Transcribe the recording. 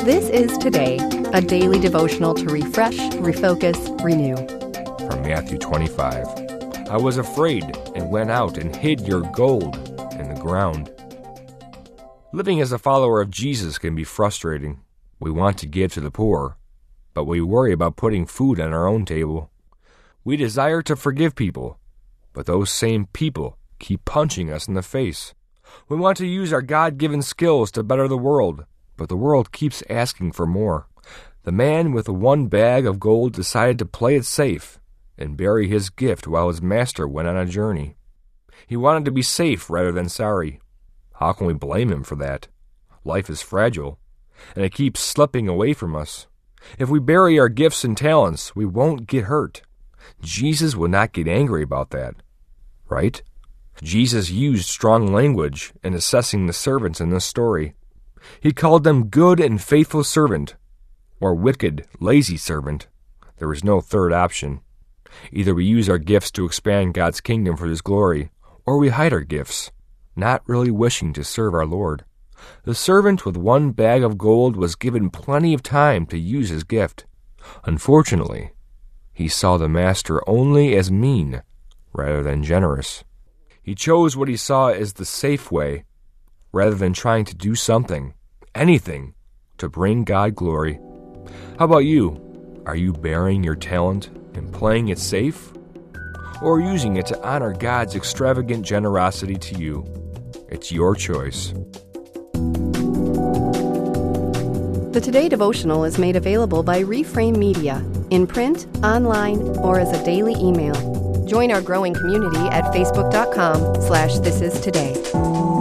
This is Today, a daily devotional to refresh, refocus, renew. From Matthew 25. I was afraid and went out and hid your gold in the ground. Living as a follower of Jesus can be frustrating. We want to give to the poor, but we worry about putting food on our own table. We desire to forgive people, but those same people keep punching us in the face. We want to use our God-given skills to better the world, but the world keeps asking for more. The man with the one bag of gold decided to play it safe and bury his gift while his master went on a journey. He wanted to be safe rather than sorry. How can we blame him for that? Life is fragile, and it keeps slipping away from us. If we bury our gifts and talents, we won't get hurt. Jesus would not get angry about that, right? Jesus used strong language in assessing the servants in this story. He called them good and faithful servant, or wicked, lazy servant. There is no third option. Either we use our gifts to expand God's kingdom for His glory, or we hide our gifts, not really wishing to serve our Lord. The servant with one bag of gold was given plenty of time to use his gift. Unfortunately, he saw the master only as mean rather than generous. He chose what he saw as the safe way, rather than trying to do something, anything, to bring God glory. How about you? Are you burying your talent and playing it safe? Or using it to honor God's extravagant generosity to you? It's your choice. The Today devotional is made available by Reframe Media, in print, online, or as a daily email. Join our growing community at facebook.com/thisIsToday.